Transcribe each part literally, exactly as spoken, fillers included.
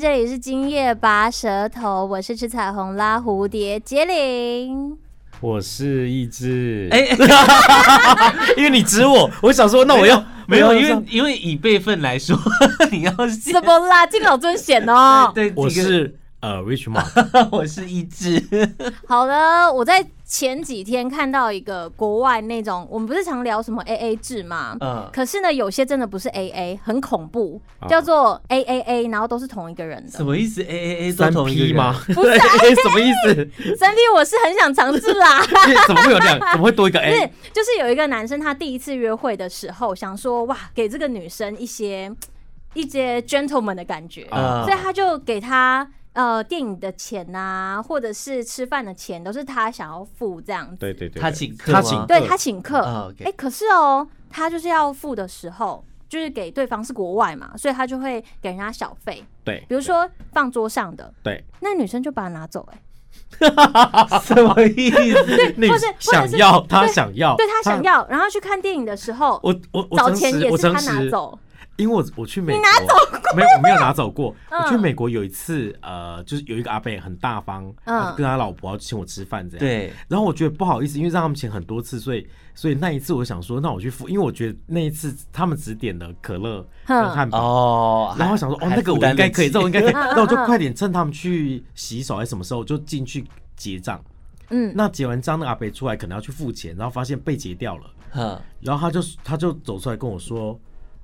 这里是今夜拔舌头，我是吃彩虹拉蝴蝶杰玲， 我是一只，哎、欸，因为你指我，我想说，那我要没有，因为因为以辈分来说，你要怎么啦？敬老尊贤哦。 对， 我是呃 Rich Mark， 我是一只。 好的，我在前几天看到一个国外那种，我们不是常聊什么 A A 制吗？嗯，可是呢，有些真的不是 A A， 很恐怖，叫做 A A A， 然后都是同一个人的。 什么意思 ？A A A 都同一个人吗？ 不是 A A A 什么意思？ 三 P 我是很想尝试啦。 怎么会有两？怎么会多一个 A？ 是，就是有一个男生，他第一次约会的时候，想说哇，给这个女生一些一些 gentleman 的感觉，嗯、所以他就给他。呃，电影的钱呐、啊，或者是吃饭的钱，都是他想要付这样子。 对对对， 他请客， 他请， 对他请客。哎、 哦 okay 欸，可是哦，他就是要付的时候，就是给对方是国外嘛，所以他就会给人家小费。 对， 比如说放桌上的， 对， 那女生就把它拿走、欸， 哎，什么意思？ 对，或是想要他想要， 对他想要，然后去看电影的时候， 我我我找钱也是他拿走。 因为我我去美国， 你拿走过？ 没有，我没有拿走过。嗯、我去美国有一次，呃，就是有一个阿伯很大方，嗯，跟他老婆要请我吃饭这样。 对。 然后我觉得不好意思，因为让他们请很多次，所以所以那一次我想说，那我去付，因为我觉得那一次他们只点了可乐跟汉堡， 哦， 然后我想说，哦，那个我应该可以，这我应该可以，那我就快点趁他们去洗手还是什么时候，我就进去结账。嗯，那结完账，那阿伯出来可能要去付钱，然后发现被结掉了，嗯，然后他就他就走出来跟我说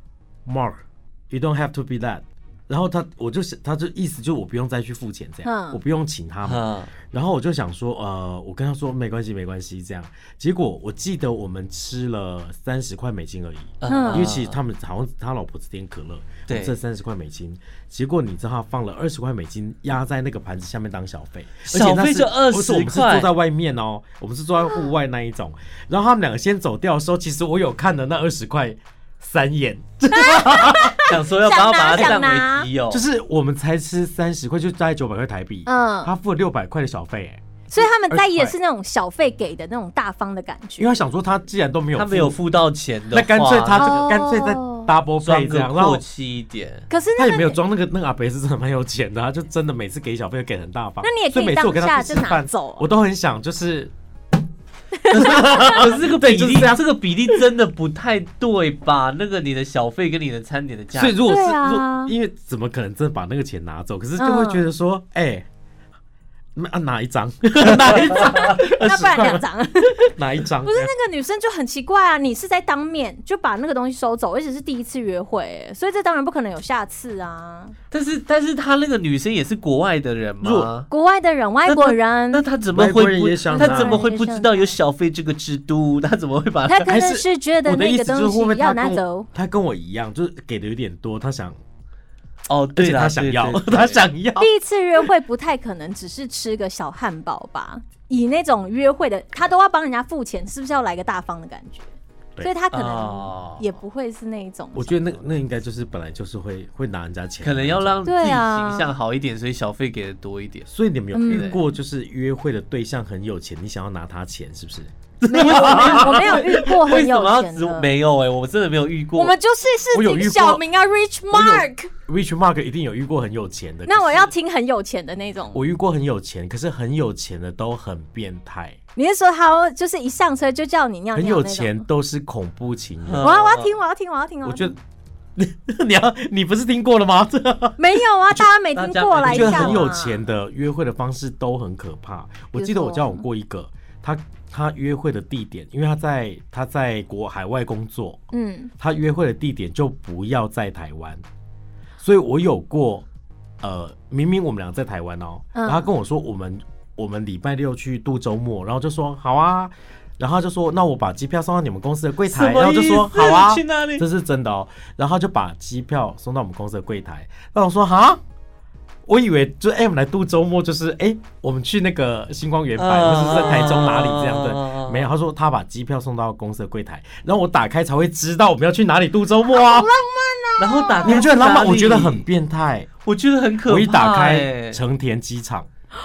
，Mark。You don't have to be that。然后他，我就他就意思就我不用再去付钱这样，嗯、我不用请他们。嗯、然后我就想说，呃，我跟他说没关系，没关系这样。结果我记得我们吃了三十块美金而已，嗯、因为其实他们好像他老婆只点可乐，对，这三十块美金。结果你知道他放了二十块美金压在那个盘子下面当小费， 小费就二十块。 我们是坐在外面哦，我们是坐在户外那一种。然后他们两个先走掉的时候，其实我有看的那二十块。三眼， 想说要把它把它占为己有， 就是我们才吃三十块，就大概九百块台币，嗯，他付了六百块的小费，哎， 所以他们在意的是那种小费给的那种大方的感觉， 因为他想说他既然都没有付， 他没有付到钱的话， 那干脆他这个干脆再 double pay 这样， 客气一点。 可是他也没有装那个那个阿伯是真的蛮有钱的，他就真的每次给小费给很大方， 那你也可以当下就拿走， 我都很想就是。 可是这个比例，就是、这个比例真的不太对吧？那个你的小费跟你的餐点的价格， 所以如果是， 啊、 因为怎么可能真的把那个钱拿走？可是就会觉得说，哎、嗯。欸啊，哪一张？哪一张？ 那不然两张？ 哪一张？ 不是那个女生就很奇怪啊！你是在当面就把那个东西收走，而且是第一次约会，所以这当然不可能有下次啊。 但是，但是她那个女生也是国外的人吗？ 国外的人，外国人。 那她怎么会不？她怎么会不知道有小费这个制度？她怎么会把？ 她可能是觉得那个东西要拿走。 她跟我一样，就是给的有点多，她想。 哦，对他想要，他想要。 第一次约会不太可能只是吃个小汉堡吧？以那种约会的，他都要帮人家付钱，是不是要来个大方的感觉？所以他可能也不会是那一种。 我觉得那那应该就是本来就是会会拿人家钱， 可能要让自己形象好一点，所以小费给的多一点。 所以你们有遇过就是约会的对象很有钱，你想要拿他钱，是不是？ 没有，我没有遇过很有钱的。 没有哎、欸，我真的没有遇过。 我们就是市井小民啊 ，Rich Mark。 Rich Mark 一定有遇过很有钱的。 那我要听很有钱的那种。 我遇过很有钱，可是很有钱的都很变态。 你是说他就是一上车就叫你尿尿那种？ 很有钱都是恐怖情人。 我要我要听，我要听，我要听。 我觉得。你要你不是听过了吗？ 没有啊，大家没听过来一下。 我觉得很有钱的约会的方式都很可怕。我记得我交往过一个，他他约会的地点，因为他在他在国海外工作，嗯，他约会的地点就不要在台湾，所以我有过，呃，明明我们俩在台湾哦，然后他跟我说我们我们礼拜六去度周末，然后就说好啊。然后他就说：“那我把机票送到你们公司的柜台。”然后就说：“好啊， 去哪里？” 这是真的哦。然后就把机票送到我们公司的柜台。然后我说：“哈，我以为就哎、欸，我们来度周末，就是哎、欸，我们去那个星光园百，或者是在台中哪里这样的。”没有，他说他把机票送到公司的柜台，然后我打开才会知道我们要去哪里度周末啊， 好浪漫啊！ 然后打开， 你们觉得浪漫？我觉得很变态， 我觉得很可怕、欸。 我一打开成田机场。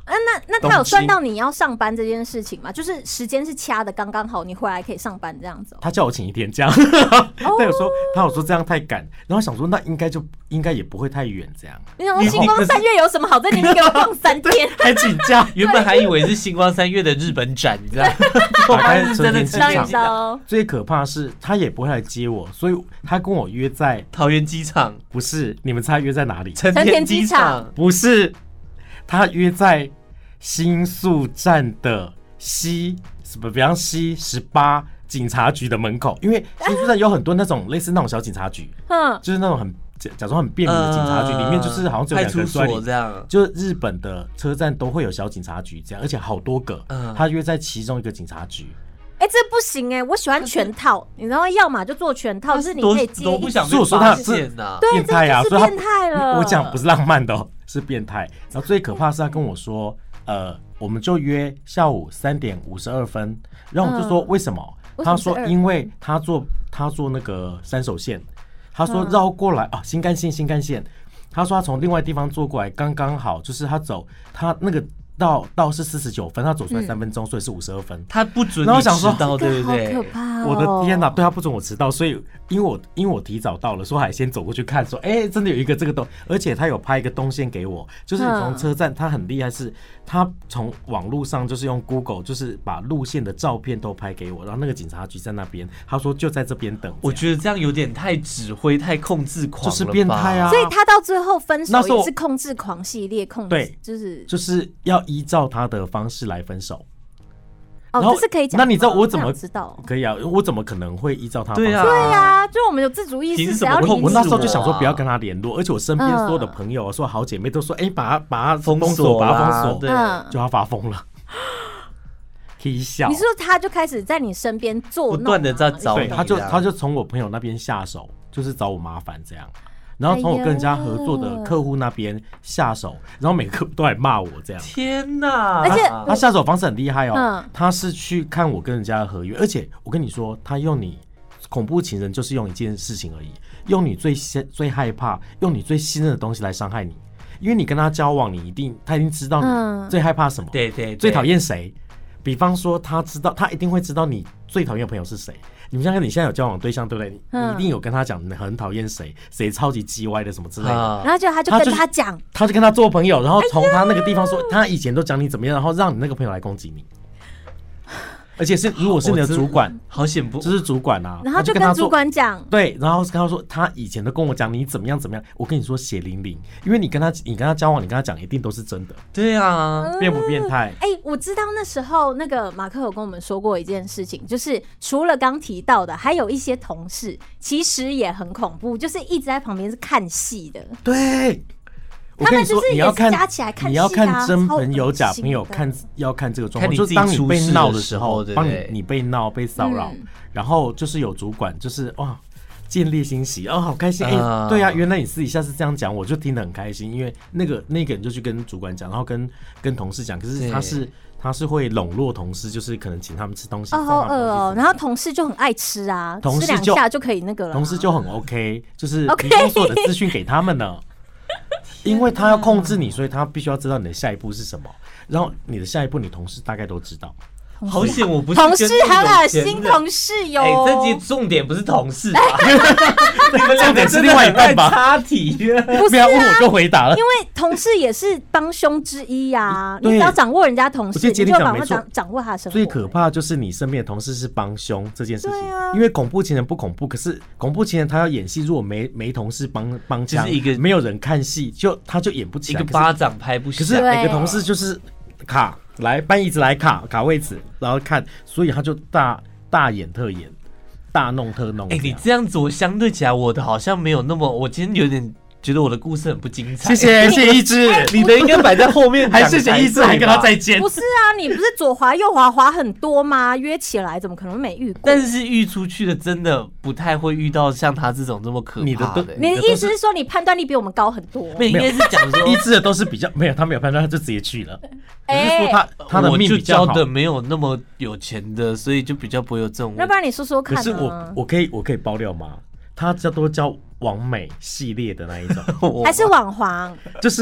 啊、那那他有算到你要上班这件事情吗？就是时间是掐的刚刚好，你回来可以上班这样子、喔。 他叫我请一天假，他有说他有说这样太赶，然后想说那应该就应该也不会太远这样。 你想说星光三月有什么好在那边给我放三天？ 还请假？ 原本还以为是星光三月的日本展，你知道？ 打开真的机场， 最可怕的是他也不会来接我，所以他跟我约在桃园机场， 不是？你们猜约在哪里？ 成田机场， 不是？他约在新宿站的西什么，比方西十八警察局的门口，因为新宿站有很多那种类似那种小警察局，嗯，就是那种很假装很便民的警察局，里面就是好像只有两个人在里， 这样， 就是日本的车站都会有小警察局这样，而且好多个，他约在其中一个警察局。 哎、欸，这不行哎、欸！我喜欢全套，你知道，要么就做全套，就是你可以接一。 我不想被发现呐， 对， 变态啊！ 所以变态了。 我讲不是浪漫的、哦，是变态。然后最可怕是他跟我说，呃，我们就约下午三点五十二分，然后我就说为什么？嗯、他说因为他坐他坐那个山手线，他说绕过来、嗯、啊，新干线新干线，他说他从另外地方坐过来刚刚好，就是他走他那个。到到是四十九分，他走出来三分钟、嗯，所以是五十二分。 他不准你迟到，对不对？ 好可怕、哦！ 我的天哪，对他不准我迟到，所以因为我因为我提早到了，所以还先走过去看，说，哎、欸，真的有一个这个动，而且他有拍一个动线给我，就是你从车站，他很厉害，是他从网络上就是用 Google， 就是把路线的照片都拍给我，然后那个警察局在那边，他说就在这边等。 我觉得这样有点太指挥、太控制狂了吧， 就是变态啊！ 所以他到最后分手也是控制狂系列，控制对， 就是就是要依照他的方式来分手。 哦，这是可以讲。 那你知道我怎么知道？ 可以啊，我怎么可能会依照他的方式？ 对啊， 对啊，就我们有自主意识， 然后我那时候就想说不要跟他联络，而且我身边所有的朋友、说好姐妹都说，哎、欸，把他把他封锁，把他封锁，对，就他发疯了。可以笑。 你是说他就开始在你身边做不断的在找你， 对，他就他就从我朋友那边下手，就是找我麻烦这样。然后从我跟人家合作的客户那边下手，然后每个客户都来骂我这样。 天哪！ 而且他下手方式很厉害哦、嗯，他是去看我跟人家的合约，而且我跟你说，他用你恐怖情人就是用一件事情而已，用你最最害怕、用你最信任的东西来伤害你，因为你跟他交往，你一定他一定知道你最害怕什么， 对 对, 对， 最讨厌谁。比方说，他知道，他一定会知道你最讨厌的朋友是谁。你们像你现在有交往对象，对不对？嗯、你一定有跟他讲你很讨厌谁，谁超级叽歪的什么之类的。啊、 然后就他就跟他讲， 他就跟他做朋友，然后从他那个地方说，他以前都讲你怎么样，然后让你那个朋友来攻击你。而且是如果是你的主管， 好险不， 这是主管啊， 然后就跟主管讲， 对，然后跟他说他以前都跟我讲你怎么样怎么样，我跟你说血淋淋，因为你跟他你跟他交往，你跟他讲一定都是真的。 对啊， 变不变态？ 哎、欸，我知道那时候那个马克有跟我们说过一件事情，就是除了刚提到的，还有一些同事其实也很恐怖，就是一直在旁边是看戏的。 对。我跟你说，你要看，你要看真朋友假朋友，看要看这个状况。就是当你被闹的时候，帮你你被闹被骚扰、嗯，然后就是有主管，就是哇，见猎欣喜哦，好开心哎、欸，对啊，原来你私底下是这样讲，我就听得很开心，因为那个那个人就去跟主管讲，然后跟跟同事讲，可是他是他是会笼络同事，就是可能请他们吃东西， 哦好饿哦，然后同事就很爱吃啊， 同事就吃两下就可以那个了， 同事就很 OK， 就是提供所有的资讯给他们呢。因为他要控制你，所以他必须要知道你的下一步是什么，然后你的下一步，你同事大概都知道。 好险，我不是同事很恶心，同事有。 哎、欸，这集重点不是同事吧？你们两个是另外一半吧？ 插题， 不要问我就回答了。 因为同事也是帮凶之一呀、啊，你只要掌握人家同事，你就把握掌掌握他的生活。 最可怕就是你身边的同事是帮凶这件事情、啊，因为恐怖情人不恐怖，可是恐怖情人他要演戏，如果没没同事帮帮腔， 就是一个没有人看戏，就他就演不起来， 一个巴掌拍不响。 可是每个同事就是卡。来搬椅子来卡卡位置，然后看，所以他就大大演特演，大弄特弄。 哎、欸，你这样子，我相对起来，我的好像没有那么，我今天有点觉得我的故事很不精彩。 谢谢谢谢一只， 你的应该摆在后面， 还谢谢一只，还跟他再见。 不是啊，你不是左滑右滑滑很多吗？约起来怎么可能没遇过？ 但是遇出去的真的不太会遇到像他这种这么可怕的。 你的意思是说你判断力比我们高很多？ 没有，应该是讲说一只的都是比较没有，他没有判断，他就直接去了。只是说他他的命比较好， 我就交的没有那么有钱的，所以就比较不会有这种。 要不然你说说看、啊。 可是我我可以我可以爆料吗？他叫都叫网美系列的那一种， 还是网黄？ 就是啊，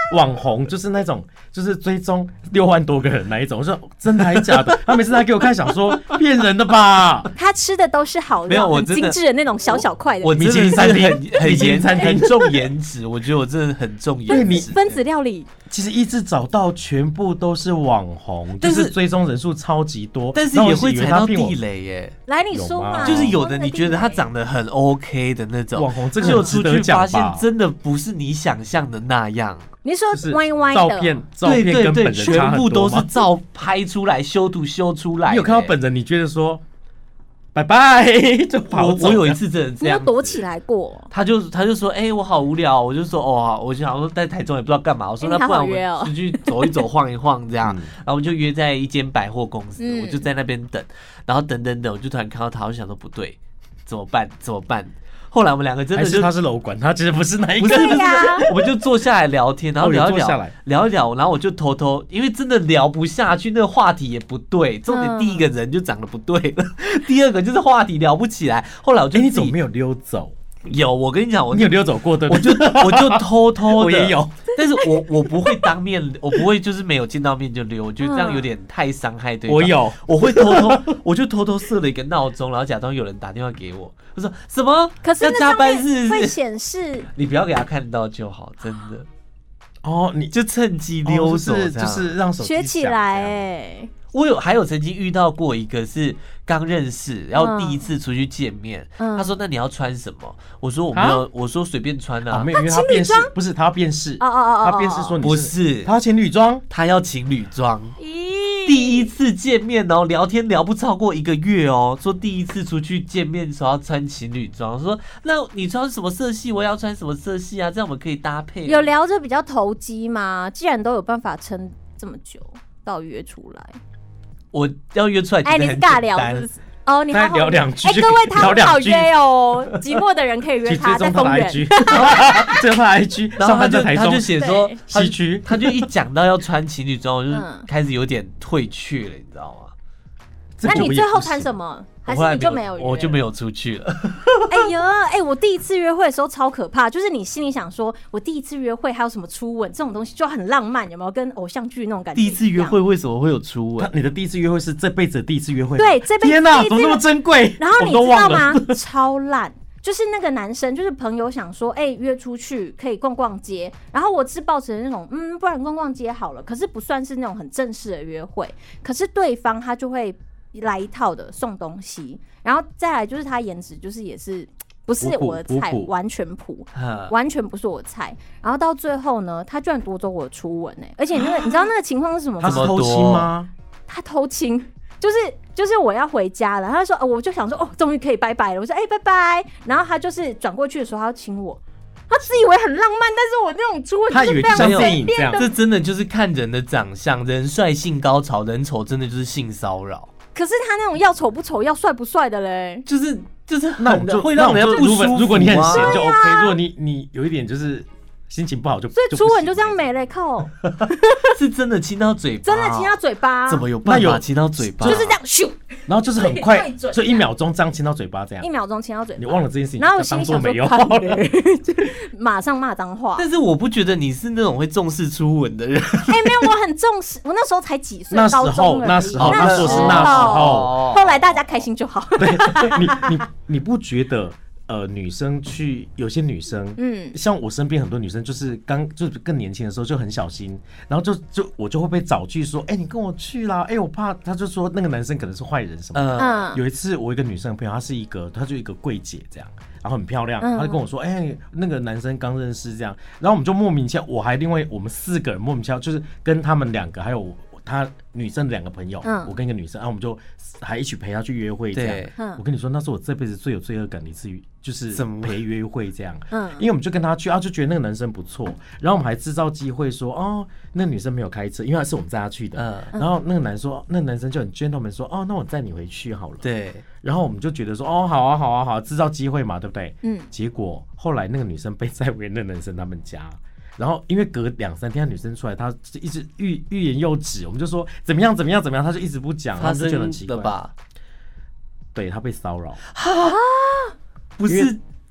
网红就是那种就是追踪六万多个人那一种，我说真的还假的？他每次他给我看，想说骗人的吧？ 他吃的都是好料，很精致的那种小小块的。 我米其林餐厅很很颜很重颜值，我觉得我真的很重颜值。 分子料理。 其实一直找到全部都是网红，就是追踪人数超级多， 但是也会踩到地雷耶。 来，你说嘛？ 就是有的你觉得他长得很 OK 的那种网红，这个就出去发现真的不是你想象的那样。 你说歪歪的照片，照片跟本人全部都是照拍出来、修图修出来。 你有看到本人，你觉得说？拜拜，就跑走。 我有一次真的这样， 你有躲起来过？ 他就他就说，哎、欸，我好无聊，我就说，哦，我就想说在台中也不知道干嘛，我说、欸、那不然我们出去走一走、晃一晃这样，嗯、然后我们就约在一间百货公司，嗯、我就在那边等，然后等等等，我就突然看到他，我就想说不对，怎么办？怎么办？后来我们两个真的就， 还是他是楼管，他其实不是那一个， 不是不是，我们就坐下来聊天，然后聊一聊， 哦、 聊一聊，然后我就偷偷，因为真的聊不下去，那个话题也不对，重点第一个人就长得不对了，嗯、第二个就是话题聊不起来。后来我就、 欸，你怎么没有溜走？ 有，我跟你讲，我你有溜走过对不对？ 我就我就偷偷的， 我也有， 但是我我不会当面，我不会就是没有见到面就溜，我觉得这样有点太伤害对方。 我有， 我会偷偷，我就偷偷设了一个闹钟，然后假装有人打电话给我，我说什么？ 可是要加班是会显示， 你不要给他看到就好，真的。 哦，你就趁机溜走， 哦、就是就是让手机学起来哎。 我有还有曾经遇到过一个是刚认识，然后第一次出去见面，嗯、他说那你要穿什么？我说我没有，啊、我说随便穿啊。 哦、没有，因为他辨识不是他要辨识， 哦哦哦， 他辨识说你不是， 他要情侣装， 他要情侣装。第一次见面哦，聊天聊不超过一个月哦，说第一次出去见面的时候要穿情侣装，说那你穿什么色系，我要穿什么色系啊，这样我们可以搭配。 有聊着比较投机吗？既然都有办法撑这么久到约出来。 我要约出来，哎， 你是尬聊是不是？哦，你好好聊两句。 哎，各位他很好约哦，寂寞的人可以约他在公园。 追踪他的 I G， 然后他就他就写说西区， 他就一讲到要穿情侣装，我就开始有点退却了，你知道吗？ 那你最后穿什么？还是你就没有约？ 我就没有出去了。 哎呦，哎，我第一次约会的时候超可怕，就是你心里想说，我第一次约会还有什么初吻这种东西就很浪漫，有没有？跟偶像剧那种感觉。 第一次约会为什么会有初吻？ 你的第一次约会是这辈子的第一次约会？ 对，这辈子。 天哪，怎么那么珍贵？ 然后你知道吗？超烂。就是那个男生，就是朋友想说，哎、欸，约出去可以逛逛街，然后我是抱持那种，嗯，不然逛逛街好了。可是不算是那种很正式的约会，可是对方他就会来一套的送东西，然后再来就是他颜值就是也是不是我的菜，完全普，完全不是我的菜。然后到最后呢，他居然夺走我的初吻哎、欸，而且那个你知道那个情况是什么吗？ 他是偷亲吗？ 他偷亲。就是就是我要回家了，他说、哦、我就想说哦，终于可以拜拜了。我说哎、欸、拜拜，然后他就是转过去的时候，他要亲我，他自以为很浪漫，但是我那种初吻就是非常随便的。 这真的就是看人的长相，人帅性高潮，人丑真的就是性骚扰。 可是他那种要丑不丑，要帅不帅的嘞， 就是就是那我们就会让人不舒服、啊。 如果你很闲就 OK，、啊、如果你你有一点就是心情不好就， 所以初吻就这样没了，靠， 是真的亲到嘴巴， 真的亲到嘴巴， 怎么有办法亲到嘴巴？ 就是这样咻， 然后就是很快，就一秒钟这样亲到嘴巴，这样一秒钟亲到嘴巴， 你忘了这件事情， 然后我心里想说没有， 马上骂脏话。 但是我不觉得你是那种会重视初吻的人， 哎、欸，没有，我很重视，我那时候才几岁， 那时候那时候那时候是那时候， 后来大家开心就好。 对，你你你不觉得？呃，女生去有些女生，嗯，像我身边很多女生，就是刚就是更年轻的时候就很小心，然后就就我就会被找去说，哎、欸，你跟我去啦，哎、欸，我怕，他就说那个男生可能是坏人什么的。嗯，有一次我一个女生的朋友，她是一个，她就一个柜姐这样，然后很漂亮，她就跟我说，哎、欸，那个男生刚认识这样，然后我们就莫名其妙，我还另外我们四个人莫名其妙，就是跟他们两个还有。他女生的两个朋友，嗯、我跟一个女生，然、啊、后我们就还一起陪她去约会，这样。我跟你说，那是我这辈子最有罪恶感的一次，就是陪约会这样。嗯，因为我们就跟他去，啊，就觉得那个男生不错，然后我们还制造机会说，哦，那个女生没有开车，因为是我们载她去的。嗯，然后那个男说，那个男生就很 gentleman 说，哦，那我载你回去好了。 对。 然后我们就觉得说，哦，好啊，好啊，好啊，制造机会嘛，对不对？嗯。结果后来那个女生被载回那个男生他们家。然后因为隔两三天，女生出来，她一直欲欲言又止，我们就说怎么样怎么样怎么样，她就一直不讲，她就觉得很奇怪吧？对，她被骚扰啊？ 不是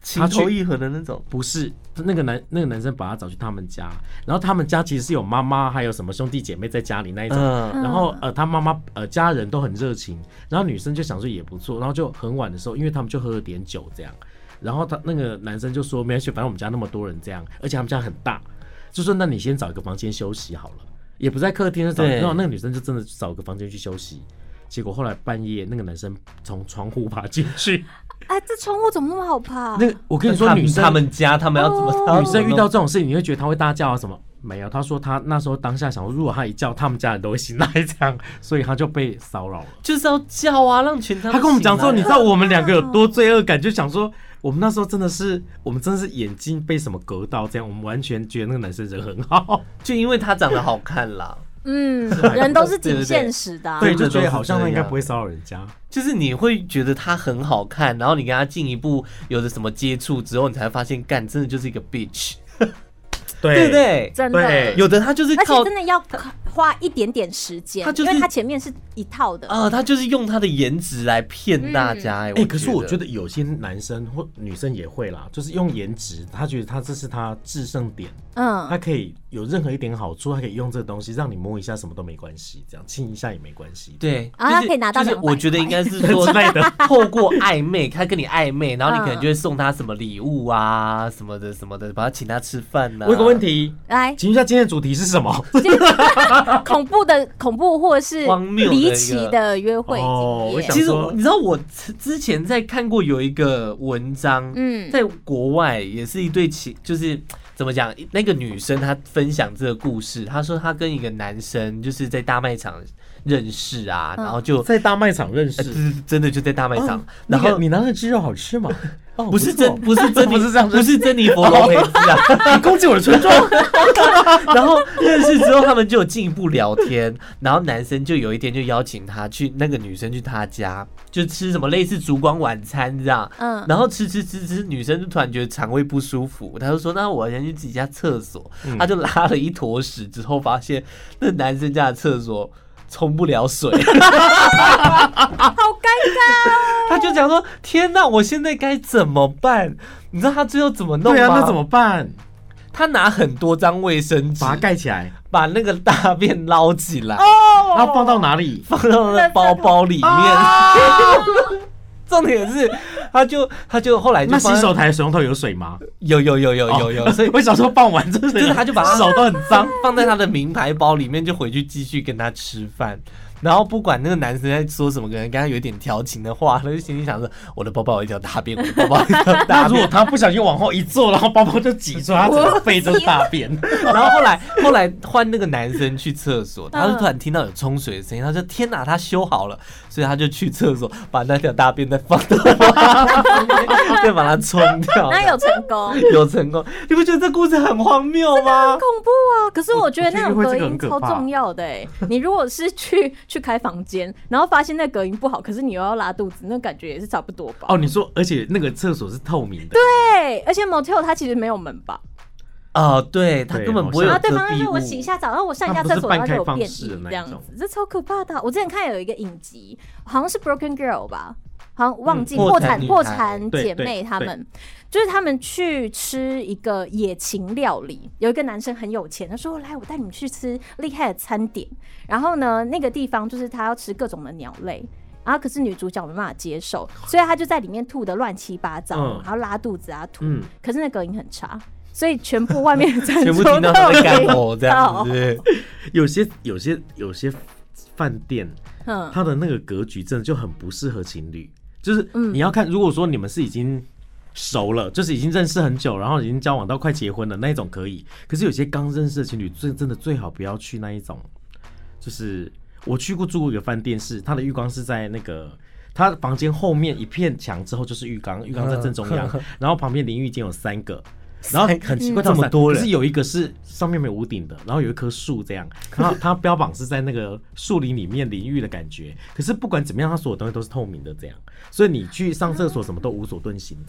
情投意合的那种。 不是，那个男那个男生把他找去他们家，然后他们家其实是有妈妈还有什么兄弟姐妹在家里那一种，嗯、然后呃他妈妈呃家人都很热情，然后女生就想说也不错，然后就很晚的时候，因为他们就喝了点酒这样，然后他那个男生就说没关系，反正我们家那么多人这样，而且他们家很大，就说那你先找一个房间休息好了，也不在客厅，就找，然后那个女生就真的找个房间去休息。结果后来半夜，那个男生从窗户爬进去。 哎，这窗户怎么那么好爬？ 那我跟你说，女生他们家他们要怎么？ 哦、 女生遇到这种事情，你会觉得她会大叫啊什么？没有，她说她那时候当下想说，如果她一叫，他们家人都会醒来这样，所以她就被骚扰了。 就是要叫啊，让全家。 他跟我们讲说，你知道我们两个有多罪恶感，就想说。我们那时候真的是，我们真的是眼睛被什么隔到，这样我们完全觉得那个男生人很好， 就因为他长得好看啦。 嗯，人都是挺现实的、啊， 对，就觉得好像他应该不会骚扰人家。 就是你会觉得他很好看，然后你跟他进一步有的什么接触之后，你才会发现，干真的就是一个 bitch。 对对不对？ 真的， 有的他就是靠， 而且真的要花一点点时间， 他就是因为他前面是一套的啊、呃，他就是用他的颜值来骗大家。哎、 嗯欸，可是我觉得有些男生或女生也会啦，就是用颜值，他觉得他这是他制胜点，嗯，他可以有任何一点好处，他可以用这个东西让你摸一下什么都没关系，这样亲一下也没关系。 对， 啊，他可以拿到就是我觉得应该是说透过暧昧，他跟你暧昧，然后你可能就会送他什么礼物啊，什么的什么的，把他请他吃饭呐、啊。 我有个问题， 来， 请问一下今天的主题是什么？ 恐怖的恐怖或是离奇的约会经验。 哦， 其实你知道我之前在看过有一个文章，嗯，在国外也是一对情，就是怎么讲，那个女生她分享这个故事，她说她跟一个男生就是在大卖场认识啊，嗯、然后就在大卖场认识， 呃、真的就在大卖场。哦、 然后、那個、你拿的鸡肉好吃吗？哦、 不是珍，不是珍妮， 不是这样， 不是珍妮佛罗培兹啊！ 你攻击我的村庄。 然后认识之后，他们就有进一步聊天，然后男生就有一天就邀请他去那个女生去他家，就吃什么类似烛光晚餐这样。嗯，然后吃吃吃吃，女生就突然觉得肠胃不舒服，他就说：“那我先去自己家厕所。嗯”他就拉了一坨屎之后，发现那男生家的厕所冲不了水。 好尴尬哦！ 他就讲说：“天哪，我现在该怎么办？”你知道他最后怎么弄吗？ 对啊，那怎么办？ 他拿很多张卫生纸把它盖起来， 把那个大便捞起来， 哦， 然后放到哪里？ 放到那包包里面。哦、重点是，他就他就后来就那洗手台水龙头有水吗？ 有有有有有有， 哦、所以我想说放完就是就是他就把他手都很脏， 放在他的名牌包里面，就回去继续跟他吃饭。然后不管那个男生在说什么，可能跟他有点调情的话，他就心里想说：“我的包包有一条大便，我的包包有一条大便。” 那如果他不小心往后一坐，然后包包就挤出他整个背就是大便。 然后后来后来换那个男生去厕所，他就突然听到有冲水的声音，他说：“天哪，他修好了！”所以他就去厕所把那条大便再放到再把它冲掉。 那有成功？ 有成功？你不觉得这故事很荒谬吗？ 很恐怖啊！可是我觉得那种隔音超重要的哎、欸。你如果是去去开房间，然后发现那隔音不好，可是你又要拉肚子，那感觉也是差不多吧？ 哦，你说，而且那个厕所是透明的， 对，而且 motel 它其实没有门吧？ 哦，对，它根本不会有遮蔽物。 然后对方就说我洗一下澡，然后我上一下厕所，然后就有便利这样子，这超可怕的。我之前看有一个影集，好像是 Broken Girl 吧，好像忘记、嗯、破产破产姐妹他们。就是他们去吃一个野禽料理，有一个男生很有钱，他说：“来，我带你们去吃厉害的餐点。”然后呢，那个地方就是他要吃各种的鸟类，然后可是女主角没办法接受，所以他就在里面吐的乱七八糟，嗯、然后拉肚子啊吐，嗯、可是那隔音很差，所以全部外面的餐桌都有干呕这样子。 有些有些有些饭店，嗯，它的那个格局真的就很不适合情侣，就是你要看，如果说你们是已经熟了，就是已经认识很久，然后已经交往到快结婚了那一种可以。可是有些刚认识的情侣，最真的最好不要去那一种。就是我去过住过一个饭店，是它的浴缸是在那个他房间后面一片墙之后就是浴缸，浴缸在正中央，然后旁边淋浴间有三个。然后很奇怪， 这么多人， 可是有一个是上面没有屋顶的，然后有一棵树这样，然后它标榜是在那个树林里面淋浴的感觉。可是不管怎么样，它所有东西都是透明的这样，所以你去上厕所什么都无所遁形这样。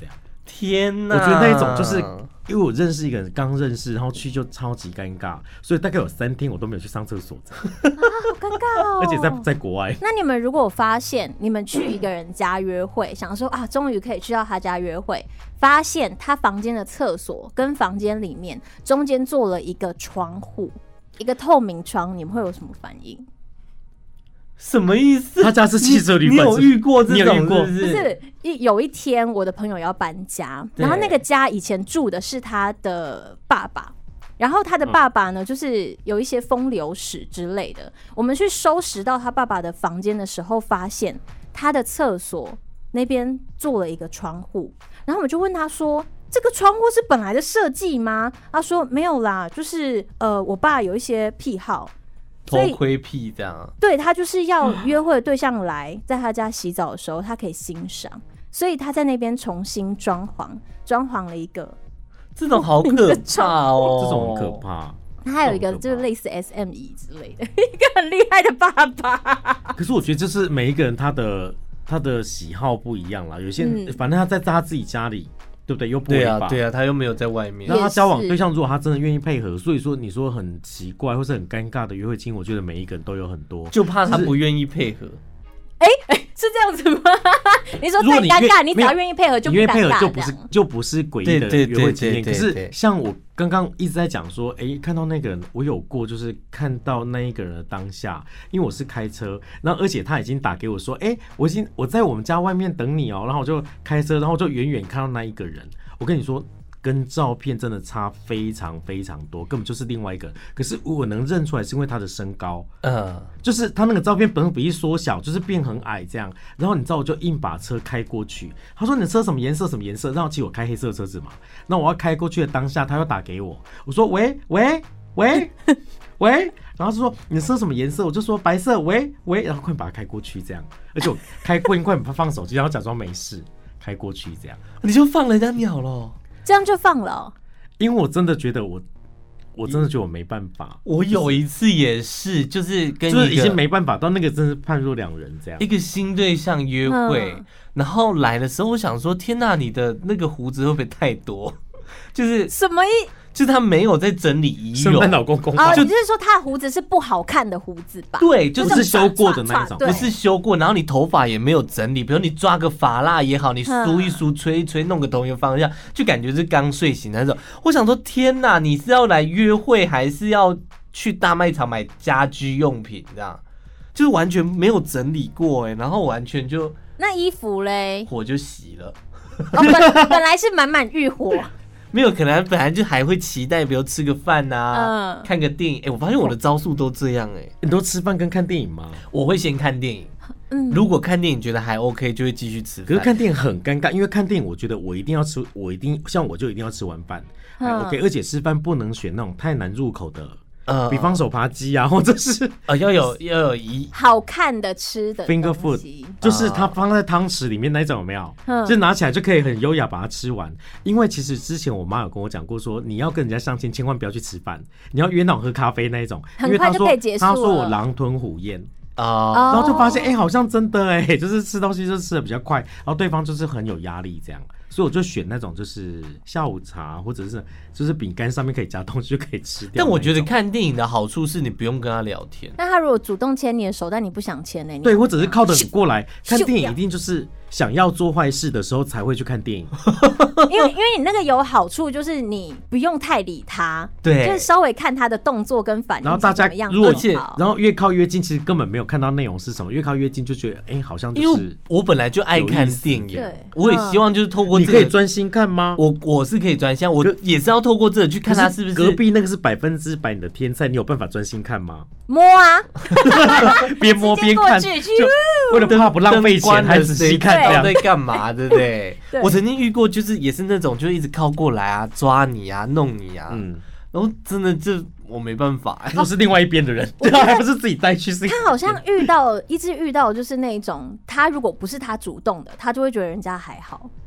天哪！ 我觉得那一种就是因为我认识一个人，刚认识，然后去就超级尴尬，所以大概有三天我都没有去上厕所。 啊，好尴尬哦！ 而且在在国外。 那你们如果发现你们去一个人家约会，想说啊，终于可以去到他家约会，发现他房间的厕所跟房间里面中间做了一个窗户，一个透明窗，你们会有什么反应？ 什么意思？ 他家是汽车旅馆， 你有遇过这种？ 你有遇过？ 不是， 不是有一天我的朋友要搬家，然后那个家以前住的是他的爸爸，然后他的爸爸呢，就是有一些风流史之类的。我们去收拾到他爸爸的房间的时候，发现他的厕所那边做了一个窗户，然后我们就问他说：“这个窗户是本来的设计吗？”他说：“没有啦，就是呃，我爸有一些癖好。” 偷窥癖这样， 对，他就是要约会的对象来在他家洗澡的时候，他可以欣赏，所以他在那边重新装潢，装潢了一个这种好可怕哦， 这种很可怕。 他还有一个就是类似 S M 椅之类的，一个很厉害的爸爸。 可是我觉得这是每一个人他的他的喜好不一样啦，有些人、嗯、反正他在他自己家里。对不对？又不违法。 对啊，对啊，他又没有在外面。 然后他交往对象，如果他真的愿意配合，所以说你说很奇怪或是很尴尬的约会经，我觉得每一个人都有很多， 就怕他不愿意配合。 哎、欸欸，是这样子吗？你说再尴尬，你只要愿意配合就不尴尬， 你愿意配合就不是就不是诡异的约会经验。可是像我刚刚一直在讲说，哎、欸，看到那个人，我有过，就是看到那一个人的当下，因为我是开车，然后而且他已经打给我说，哎、欸，我已经我在我们家外面等你哦、喔，然后我就开车，然后就远远看到那一个人，我跟你说。跟照片真的差非常非常多，根本就是另外一个人。可是我能认出来，是因为他的身高，嗯，就是他那个照片本身比例缩小，就是变很矮这样。然后你知道，我就硬把车开过去。他说：“你的车什么颜色？什么颜色？”然后其实我开黑色的车子嘛。那我要开过去的当下，他又打给我，我说：“喂喂喂喂。”然后他说：“你的车什么颜色？”我就说：“白色。”喂喂，然后快把它开过去这样。而且我开过，快放手机，然后假装没事，开过去这样， 你就放人家鸟了。 这样就放了、喔， 因为我真的觉得我，我真的觉得我没办法。 我有一次也是，就是跟一个就是已经没办法，到那个真是判若两人这样。 一个新对象约会，嗯、然后来的时候，我想说，天哪，你的那个胡子会不会太多？就是什么意？ 就是他没有在整理仪容， 圣诞老公公啊，你就是说他的胡子是不好看的胡子吧？ 对，就不是修过的那种， 不是修过，然后你头发也没有整理，比如你抓个发蜡也好，你梳一梳、吹一吹，弄个头油方向，就感觉是刚睡醒的那种。我想说，天哪，你是要来约会，还是要去大卖场买家居用品？这样就是完全没有整理过哎、欸，然后完全就那衣服嘞， 火就熄了。 哦，本本来是满满欲火。 没有，可能本来就还会期待，比如吃个饭啊、嗯，看个电影。哎、欸，我发现我的招数都这样哎、欸。 你都吃饭跟看电影吗？ 我会先看电影，嗯，如果看电影觉得还 OK， 就会继续吃饭。 可是看电影很尴尬，因为看电影我觉得我一定要吃，我一定像我就一定要吃完饭、嗯、，OK， 而且吃饭不能选那种太难入口的。呃，比方手扒鸡啊，或者是呃要有要有一好看的吃的 finger food， 就是它放在汤匙里面那种有没有？嗯，就拿起来就可以很优雅把它吃完。因为其实之前我妈有跟我讲过说，你要跟人家相亲，千万不要去吃饭，你要约那种喝咖啡那一种， 很快就可以结束了。 她说我狼吞虎咽。啊、uh, ，然后就发现，哎、欸，好像真的哎、欸，就是吃东西就吃的比较快，然后对方就是很有压力这样，所以我就选那种就是下午茶或者是就是饼干上面可以加东西就可以吃掉。 但我觉得看电影的好处是你不用跟他聊天。 那他如果主动牵你的手，但你不想牵呢、欸？ 对，或者是靠得很过来，看电影一定就是想要做坏事的时候才会去看电影。 因为因为你那个有好处，就是你不用太理他， 对， 就是稍微看他的动作跟反应， 然后大家如果然后越靠越近，其实根本没有看到内容是什么，越靠越近就觉得哎、欸，好像就是因为我本来就爱看电影，我也希望就是透过、这个、 你可以专心看吗？ 我我是可以专心，我也是要透过这个去看他是不是隔壁那个是百分之百你的天菜，你有办法专心看吗？ 摸啊， 边摸边看，就为了怕不浪费钱，还仔细看这样在干嘛，对不对？我曾经遇过，就是也是那种就一直靠过来啊，抓你啊，弄你啊，嗯，然后真的就我没办法、欸， 都是另外一边的人，还不是自己带去。 他好像遇到一直遇到就是那种，他如果不是他主动的，他就会觉得人家还好。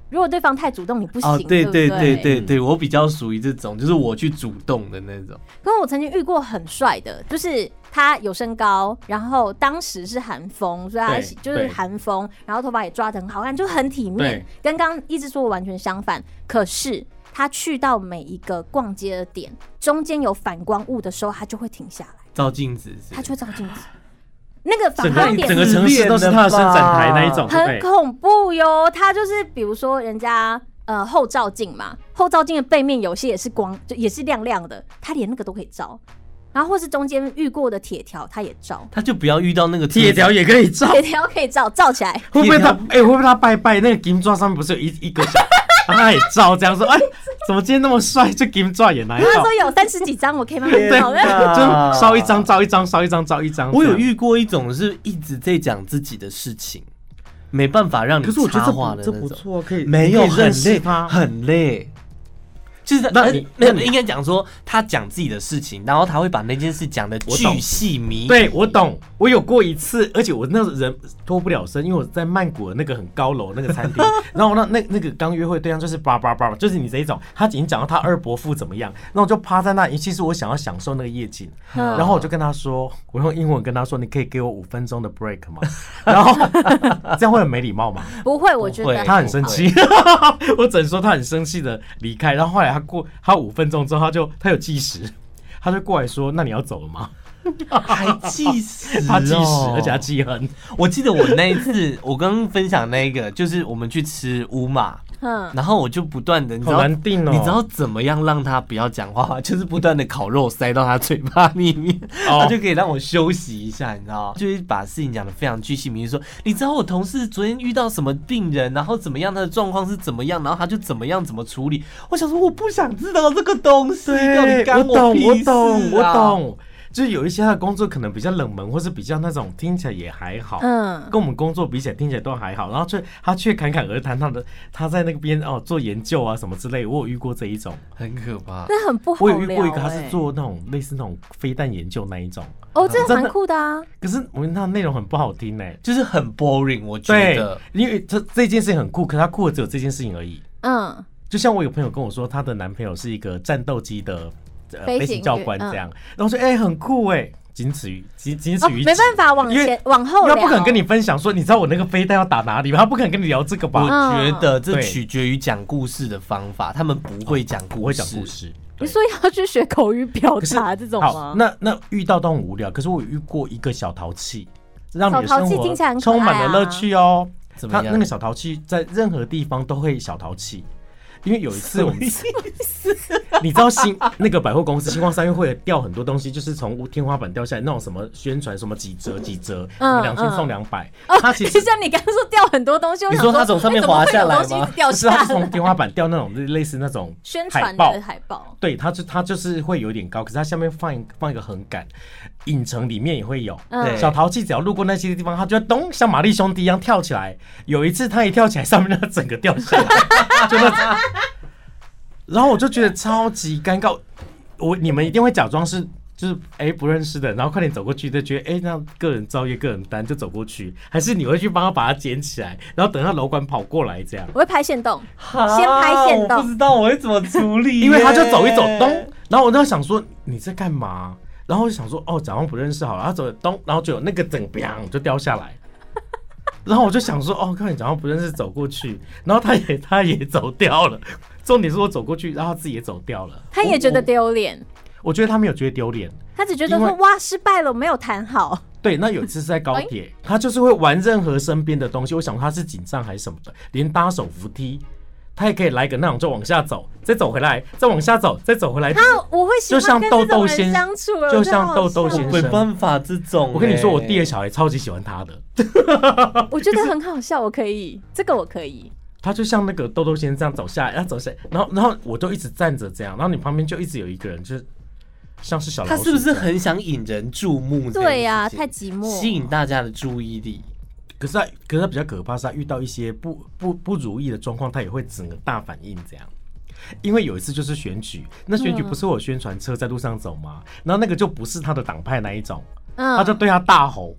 如果对方太主动，你不行。 哦，对对对对对对，我比较属于这种，就是我去主动的那种。 可是我曾经遇过很帅的，就是他有身高，然后当时是韩风，所以他就是韩风，然后头发也抓得很好看，就很体面，跟刚刚一直说的完全相反。可是他去到每一个逛街的点，中间有反光物的时候，他就会停下来照镜子， 他就会照镜子。那个反光点整个城市都是他的伸展台那一种， 很恐怖哟。他就是比如说人家呃后照镜嘛，后照镜的背面有些也是光，就也是亮亮的，他连那个都可以照。然后或是中间遇过的铁条，他也照。 他就不要遇到那个铁条也可以照， 铁条可以照，照起来。 会不会他哎、欸、会不会他拜拜那个金爪上面不是有一一个小，他也照这样说哎。怎么今天那么帅？就金爪也来照。 他说有三十几张，我可以慢慢照。 就烧一张照一张，烧一张照一张。 我有遇过一种是一直在讲自己的事情，没办法让你插话的那种。 这不错，可以没有很累， 很累。就是那你那应该讲说，他讲自己的事情，然后他会把那件事讲的巨细靡遗。 对，我懂。我有过一次，而且我那人脱不了身，因为我在曼谷的那个很高楼那个餐厅，然后那那那个刚约会对象就是叭叭叭，就是你这一种，他已经讲到他二伯父怎么样，那我就趴在那里，其实我想要享受那个夜景，嗯、然后我就跟他说，我用英文跟他说，你可以给我五分钟的 break 吗？然后这样会很没礼貌吗？ 不会，我觉得他很生气，我只能说他很生气的离开，然后后来他过他五分钟之后，他就他有计时，他就过来说，那你要走了吗？ 还计时、哦， 他计时，而且他记恨。 我记得我那一次，我刚刚分享那个，就是我们去吃乌马，嗯，然后我就不断的，你知道， 好难定哦， 你知道怎么样让他不要讲话，就是不断的烤肉塞到他嘴巴里面，哦、他就可以让我休息一下，你知道，就是把事情讲得非常巨细靡遗，说，你知道我同事昨天遇到什么病人，然后怎么样，他的状况是怎么样，然后他就怎么样怎么处理。我想说，我不想知道这个东西， 对， 干我屁事啊、 我懂，我懂，我懂。就是有一些他的工作可能比较冷门，或是比较那种听起来也还好，嗯，跟我们工作比起来听起来都还好，然后却他却侃侃而谈他的他在那边哦做研究啊什么之类，我有遇过这一种， 很可怕， 那很不好聊、欸。 我有遇过一个，他是做那种类似那种飞弹研究那一种， 哦，这蛮酷的啊。 可是我跟他内容很不好听哎、欸， 就是很 boring， 我觉得， 因为这这件事情很酷，可是他酷的只有这件事情而已。嗯，就像我有朋友跟我说，她的男朋友是一个战斗机的呃飞行教官这样，嗯、然后说哎、欸、很酷哎、欸。仅此于仅仅此于、哦， 没办法往前往后聊， 他不可能跟你分享说，你知道我那个飞弹要打哪里吗？他不可能跟你聊这个吧？ 我觉得这取决于讲故事的方法，他们不会讲故事， 不会讲故事。 你说要去学口语表达这种吗？ 那那遇到都很无聊，可是我遇过一个小淘气，让你的生活充满了乐趣哦。 怎么样？ 他那个小淘气在任何地方都会小淘气。因为有一次我们，你知道新那个百货公司星光三月会掉很多东西，就是从天花板掉下来那种什么宣传什么几折几折，两千送两百。 它其实像你刚刚说掉很多东西， 你说它从上面滑下来吗？ 掉下来， 它是从天花板掉那种类似那种宣传的海报。 对，它就它就是会有点高，可是它下面放放一个横杆，影城里面也会有。嗯、小淘气只要路过那些地方，他就会咚像玛丽兄弟一样跳起来。有一次他一跳起来，上面那整个掉下来，就那。然后我就觉得超级尴尬，我你们一定会假装是就是哎、欸、不认识的，然后快点走过去，就觉得哎、欸、那个人造业个人单就走过去，还是你会去帮他把它捡起来，然后等他楼管跑过来这样？ 我会拍限动，先拍限动， 我不知道我会怎么处理， 因为他就走一走咚，然后我就想说你在干嘛？然后我就想说哦假装不认识好了，他走了咚，然后就有那个整个砰就掉下来。然后我就想说，哦，看你假装不认识走过去，然后他也他也走掉了。重点是我走过去，然后他自己也走掉了。 他也觉得丢脸。 我觉得他没有觉得丢脸， 他只觉得说哇失败了，我没有谈好。 对，那有一次是在高铁，他就是会玩任何身边的东西。我想他是紧张还是什么的，连搭手扶梯。他也可以来个那种，就往下走，再走回来，再往下走，再走回来。 他我会喜欢跟这种人相处， 就像豆豆先生， 没办法，这种、欸。 我跟你说，我弟的小孩超级喜欢他的， 我觉得很好笑，我可以，这个我可以。 他就像那个豆豆先生这样走下来，然后走下来，然后然后我就一直站着这样，然后你旁边就一直有一个人，就是像是小老鼠。 他是不是很想引人注目？ 对呀、啊，太寂寞， 吸引大家的注意力。 可是他，可是他比较可怕，是他遇到一些不不不如意的状况，他也会整个大反应这样。因为有一次就是选举，那选举不是会有宣传车在路上走吗？然后那个就不是他的党派那一种，他就对他大吼，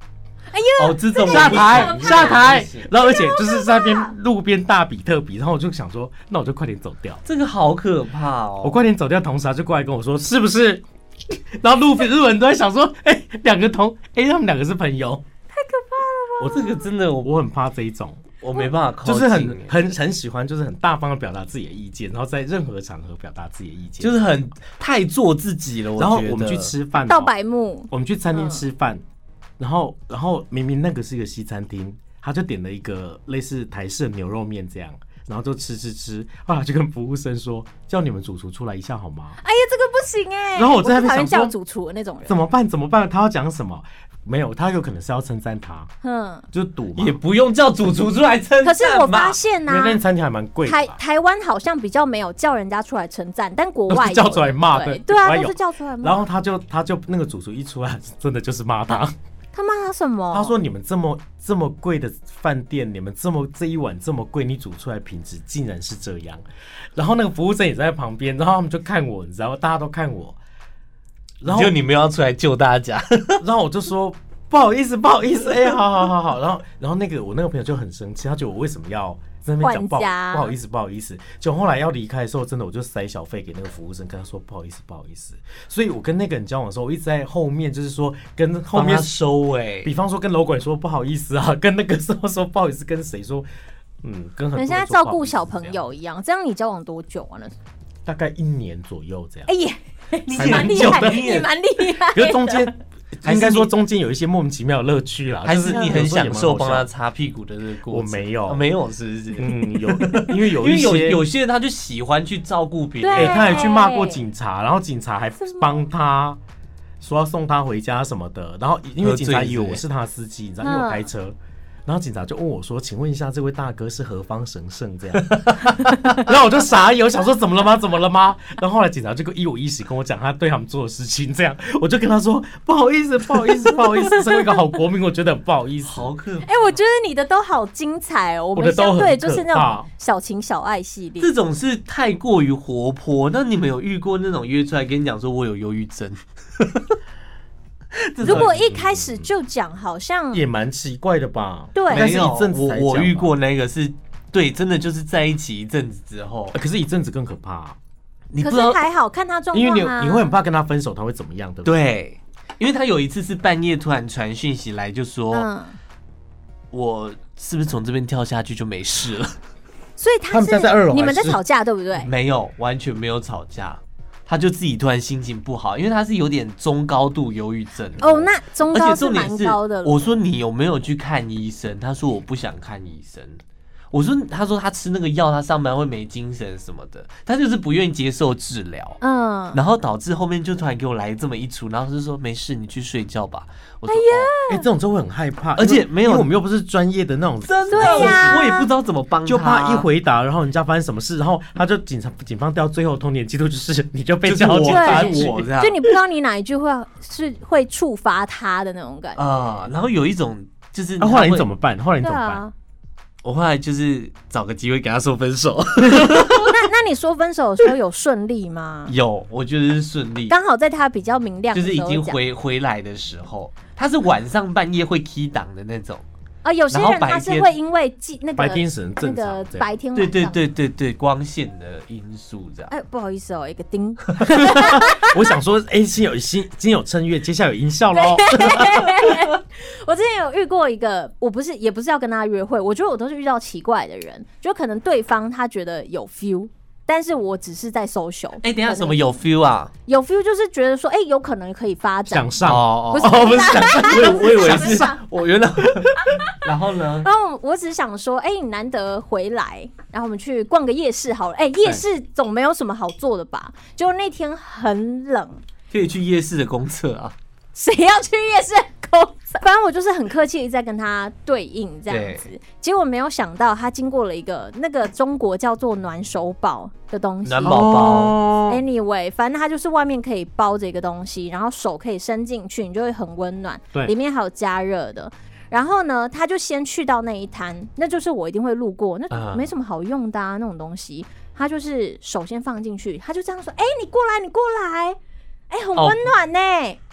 哎呦， 哦，这种下台下台，然后而且就是在那边路边大比特比，然后我就想说，那我就快点走掉。 这个好可怕哦！ 我快点走掉，同时他就过来跟我说，是不是？然后路边日本人都在想说，哎、欸，两个同，哎、欸，他们两个是朋友， 太可怕了吧！ 我这个真的我我很怕这一种。 我没办法靠近， 就是很很很喜欢，就是很大方的表达自己的意见，然后在任何场合表达自己的意见， 就是很太做自己了。我然后我们去吃饭， 到白目， 我们去餐厅吃饭，嗯、然后然后明明那个是一个西餐厅，他就点了一个类似台式的牛肉面这样，然后就吃吃吃，后来就跟服务生说，叫你们主厨出来一下好吗？ 哎呀，这个不行哎、欸！ 然后我在那边想说， 叫主厨的那种人怎么办？怎么办？他要讲什么？没有，他有可能是要称赞他，嗯，就赌嘛， 也不用叫主厨出来称赞。 可是我发现呢、啊， 因为那餐厅还蛮贵的。 台台湾好像比较没有叫人家出来称赞，但国外有叫出来骂的， 对啊，都是叫出来骂。 然后他就他就那个主厨一出来，真的就是骂他。 他骂他什么？ 他说：“你们这么这么贵的饭店，你们这么这一碗这么贵，你煮出来品质竟然是这样。”然后那个服务生也在旁边，然后他们就看我，你知道，大家都看我。 然后就你们要出来救大家， 然后我就说。不好意思，不好意思，哎、欸，好好好好，然后，然后那个我那个朋友就很生气，他觉得我为什么要在那边讲不好不好意思，不好意思。就后来要离开的时候，真的我就塞小费给那个服务生，跟他说不好意思，不好意思。所以我跟那个人交往的时候，我一直在后面，就是说跟后面收哎、欸， 比方说跟楼管说不好意思啊，跟那个时候说不好意思，跟谁说，嗯，跟很多人说不好意思。 人家照顾小朋友一样，这样你交往多久啊？那大概一年左右这样。 哎呀，你蛮厉害，你蛮厉害。 可是中间。应该说中间有一些莫名其妙的乐趣啦， 还是你很享受帮他擦屁股的这个过程？ 我没有， 哦、没有，是不是？ 嗯，有，因为有一些因为有有些人他就喜欢去照顾别人， 哎、欸，他还去骂过警察，然后警察还帮他说要送他回家什么的，然后因为警察以为我是他的司机，你知道，因为我开车。然后警察就问我说：“请问一下，这位大哥是何方神圣？”这样，然后我就傻眼，我想说怎么了吗？怎么了吗？然后后来警察就一五一十跟我讲他对他们做的事情，这样我就跟他说：“不好意思，不好意思，不好意思，身为一个好国民，我觉得很不好意思。” 好可怕！ 哎、欸，我觉得你的都好精彩哦，我们相对就是那种小情小爱系列， 这种是太过于活泼。那你们有遇过那种约出来跟你讲说我有忧郁症？ 如果一开始就讲，好像也蛮奇怪的吧？ 对， 但是一阵子才我我遇过那个是，对，真的就是在一起一阵子之后， 可是一阵子更可怕、啊。 你不知道可是还好看他状况、啊， 因为你你会很怕跟他分手，他会怎么样的？ 对，因为他有一次是半夜突然传讯息来，就说、嗯、我是不是从这边跳下去就没事了？ 所以他是他们家在二楼， 你们在吵架对不对？ 没有，完全没有吵架。他就自己突然心情不好，因为他是有点中高度忧郁症哦，那中高是蛮高的了。 我说你有没有去看医生？他说我不想看医生。我说他说他吃那个药，他上班会没精神什么的，他就是不愿意接受治疗。嗯，然后导致后面就突然给我来这么一出，然后就说没事，你去睡觉吧。我说哎呀， 哎、欸，这种就会很害怕， 而且没有， 因为我们又不是专业的那种， 真的呀、 啊，我也不知道怎么帮他， 就怕一回答，然后人家发生什么事，然后他就警察警方调最后通牒记录，就是你就被叫警察局， 我这样， 就你不知道你哪一句会是会触发他的那种感觉啊、呃。然后有一种就是， 啊，后来你怎么办？后来你怎么办？ 我后来就是找个机会给他说分手。 那那你说分手的时候有顺利吗？ 有，我觉得是顺利。 刚好在他比较明亮的时候， 就是已经回回来的时候，他是晚上半夜会 key 档的那种。 啊、哦，有些人他是会因为那个白天是很正常， 那个白天对对对对对光线的因素这样。 哎，不好意思哦，一个叮。 我想说，哎、欸，心有心，心有称乐，接下来有音效喽。 我之前有遇过一个，我不是也不是要跟他约会，我觉得我都是遇到奇怪的人，就可能对方他觉得有 feel。但是我只是在 social。 哎、欸，等一下，什么有 feel 啊？ 有 feel 就是觉得说，哎、欸，有可能可以发展。 想上哦， 不是哦，不是想上，我我以为是， 我原来。然后呢？ 然后我只是想说，哎、欸，你难得回来，然后我们去逛个夜市好了。哎、欸，夜市总没有什么好做的吧？结果那天很冷， 可以去夜市的公厕啊。 谁要去夜市公厕？反正我就是很客气的在跟他对应这样子，结果没有想到他经过了一个那个中国叫做暖手宝的东西， 暖宝宝。 Anyway， 反正它就是外面可以包着一个东西，然后手可以伸进去，你就会很温暖。 对， 里面还有加热的。然后呢，他就先去到那一摊，那就是我一定会路过，那没什么好用的啊，那种东西。他就是手先放进去，他就这样说：“哎、欸，你过来，你过来，哎、欸，很温暖呢、欸。”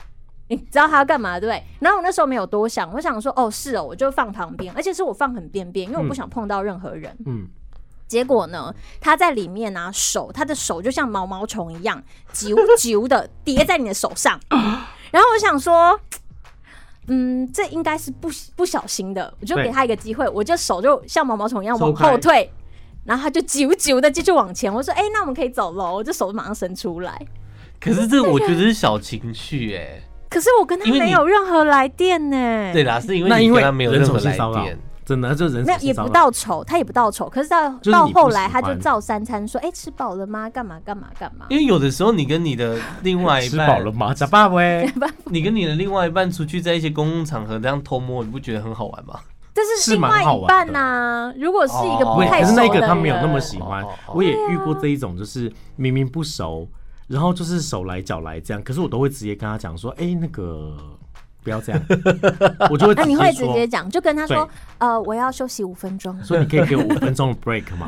你知道他要干嘛对不对？然后我那时候没有多想，我想说哦是哦，我就放旁边，而且是我放很边边，因为我不想碰到任何人。嗯，结果呢，他在里面啊，手他的手就像毛毛虫一样，揪揪的叠在你的手上。然后我想说，嗯，这应该是不不小心的，我就给他一个机会，我就手就像毛毛虫一样往后退，然后他就揪揪的继续往前。我说，哎、欸，那我们可以走了，我这手马上伸出来。 可是这我觉得是小情绪哎、欸。 可是我跟他没有任何来電呢。 对啦，是因为你跟他没有任何来電， 真的就人没有也不到丑，他也不到丑。可是到到后来，他就照三餐说：“哎、欸，吃饱了吗？干嘛干嘛干嘛？” 因为有的时候你跟你的另外一半吃饱了吗？吃饱喂。 你跟你的另外一半出去在一些公共场合这样偷摸，你不觉得很好玩吗？ 但是另外一半呐、啊，如果是一个不太熟的人， 可是那个他没有那么喜欢。我也遇过这一种，就是明明不熟，然后就是手来脚来这样，可是我都会直接跟他讲说：“哎、欸，那个。”不要这样，我就会直接说。那、啊、 你会直接讲，就跟他说，呃，我要休息五分钟。 所以你可以给我五分钟的 break 吗？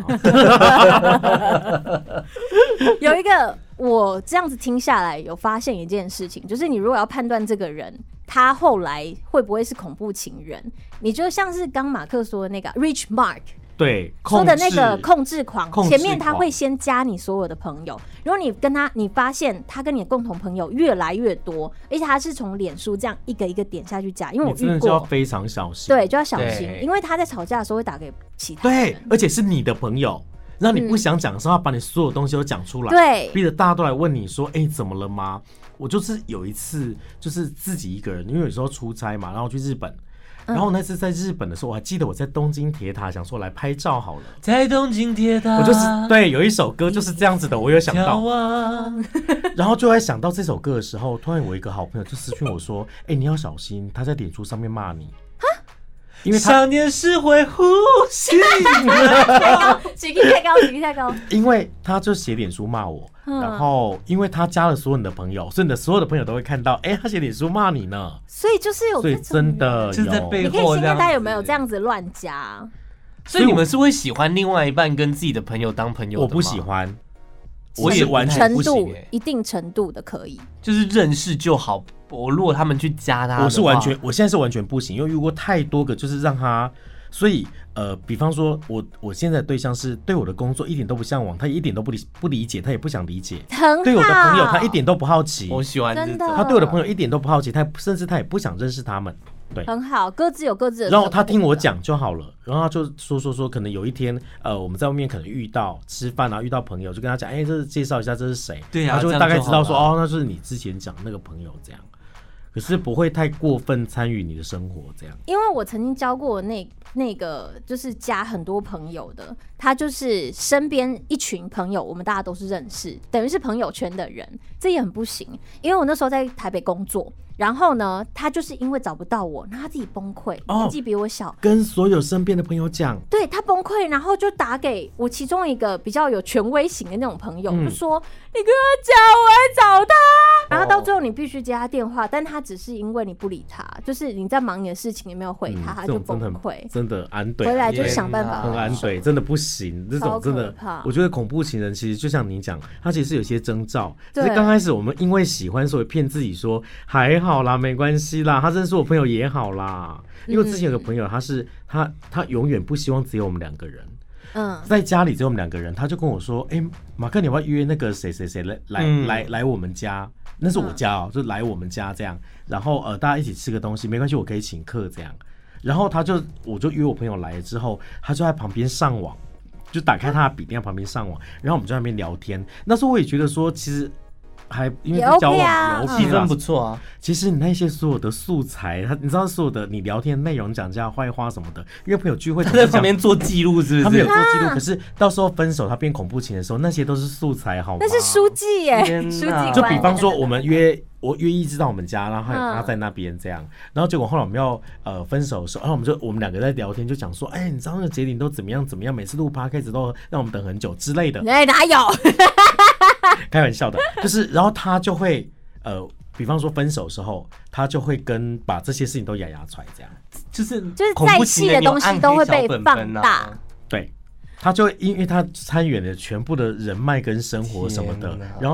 有一个，我这样子听下来，有发现一件事情，就是你如果要判断这个人，他后来会不会是恐怖情人，你就像是刚马克说的那个 Rich Mark。 对， 说的那个控制狂，前面他会先加你所有的朋友。如果你跟他，你发现他跟你的共同朋友越来越多，而且他是从脸书这样一个一个点下去加，因为我遇过， 你真的就要非常小心。 对，就要小心，因为他在吵架的时候会打给其他人。 对，而且是你的朋友，让你不想讲的时候，他把你所有东西都讲出来， 对， 逼着大家都来问你说：“哎、欸，怎么了吗？”我就是有一次，就是自己一个人，因为有时候出差嘛，然后去日本。然后那次在日本的时候，我还记得我在东京铁塔想说来拍照好了， 在东京铁塔， 我就是对有一首歌就是这样子的，我有想到，然后就在想到这首歌的时候，突然我一个好朋友就私讯我说：“哎、欸，你要小心，他在脸书上面骂你。”因为他想念是会呼吸， 太高，起劲太高，起劲太高。 因为他就写脸书骂我，嗯、然后因为他加了所有你的朋友，所以你的所有的朋友都会看到，哎、欸，他写脸书骂你呢。 所以就是有这种， 所以真的就是在背后， 你可以现在大家有没有这样子乱加？ 所以你们是会喜欢另外一半跟自己的朋友当朋友的吗？ 我不喜欢。 我也完全不行、欸， 程度一定程度的可以， 就是认识就好。我如果他们去加他， 我是完全，我现在是完全不行，因为遇过太多个，就是让他，所以呃，比方说我我现在的对象是对我的工作一点都不向往，他一点都不理不理解，他也不想理解。 很好。 对我的朋友，他一点都不好奇。 我喜欢这种。 他对我的朋友一点都不好奇，他甚至他也不想认识他们。对， 很好，各自有各自的。 然后他听我讲就好了，然后他就说说说，可能有一天，呃，我们在外面可能遇到吃饭啊，遇到朋友，就跟他讲，哎、欸，这是介绍一下这是谁， 对啊， 他就会大概知道说，哦，那就是你之前讲那个朋友这样。可是不会太过分参与你的生活，这样。因为我曾经交过那那个就是加很多朋友的，他就是身边一群朋友，我们大家都是认识，等于是朋友圈的人，这也很不行。因为我那时候在台北工作，然后呢，他就是因为找不到我，那他自己崩溃， 哦、 年纪比我小， 跟所有身边的朋友讲， 对他崩溃，然后就打给我其中一个比较有权威型的那种朋友，嗯、就说你跟他讲，我来找他。然后到最后你必须接他电话，但他只是因为你不理他，就是你在忙你的事情，你没有回他，嗯、他就崩溃， 真的安怼， 回来就想办法很安怼，真的不行，这种真的，我觉得恐怖情人其实就像你讲，他其实有些征兆，只是刚开始我们因为喜欢，所以骗自己说还好啦，没关系啦，他认识我朋友也好啦。因为之前有个朋友，他是他他永远不希望只有我们两个人。嗯，在家里只有我们两个人，他就跟我说：“哎、欸，马克，你要不要约那个谁谁谁来来、嗯、来来我们家？那是我家哦、喔，就来我们家这样。然后呃，大家一起吃个东西，没关系，我可以请客这样。然后他就我就约我朋友来了之后，他就在旁边上网，就打开他的笔电在旁边上网，然后我们就在那边聊天。那时候我也觉得说，其实。”还因为交往聊气氛不错啊。 其实你那些所有的素材，他你知道所有的你聊天内容讲人家坏话什么的，因为朋友聚会他在旁边做记录，是不是？ 他没有做记录，可是到时候分手他变恐怖情的时候，那些都是素材，好吗？ 那是书记耶，书记。 就比方说我们约我约一直到我们家，然后他在那边这样，然后结果后来我们要呃分手的时候，然后我们就我们两个在聊天，就讲说，哎、欸，你知道那个杰林都怎么样怎么样，每次录 podcast 都让我们等很久之类的。 哎、欸，哪有？ 开玩笑的，就是然后他就会呃，比方说分手的时候，他就会跟把这些事情都牙牙出来，这样就是就是再细的东西都会被放大。 对，他就因为他参与了全部的人脉跟生活什么的，然后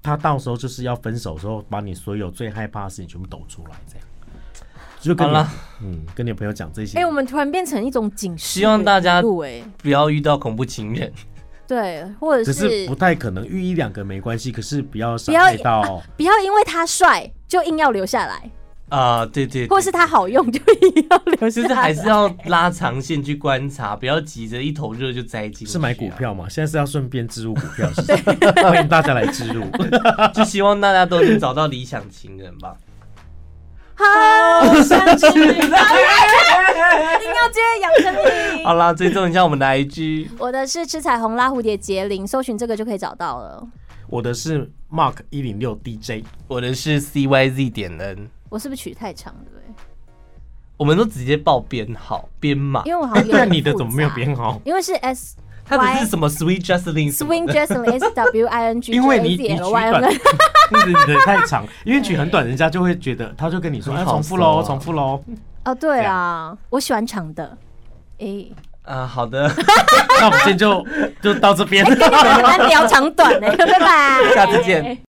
他到时候就是要分手的时候，把你所有最害怕的事情全部抖出来，这样。就跟你嗯，跟你朋友讲这些。 哎、欸，我们突然变成一种警示， 希望大家不要遇到恐怖情人。 对，或者是可是不太可能遇一两个没关系，可是不要伤害到，不要、 啊、不要因为他帅就硬要留下来啊、呃，对 对, 对， 或是他好用就硬要留下来， 就是还是要拉长线去观察，不要急着一头热就栽进去、啊。 是买股票嘛？现在是要顺便置入股票，欢迎大家来置入， 就希望大家都能找到理想情人吧。 好想吃，硬要接杨丞琳。 好啦，追踪一下我们的 I G， 我的是吃彩虹拉蝴蝶结零，搜寻这个就可以找到了。 我的是 Mark 一零六 D J， 我的是 C Y Z 点 N。 我是不是取太长，对不对？ 我们都直接报编号编码， 因为我好像有点复杂。 那你的怎么没有编号？ 因为是 S。 他的是什么 Sweet Jocelyn，Swing Jocelyn S W I N G， 因为你你取短，你的太长，因为取很短，人家就会觉得，他就跟你说，哎，重复喽，重复喽。 哦，对啊，我喜欢长的。哎， 啊，好的， 那我们今天就就到这边， 很难聊长短呢，拜拜， 下次见。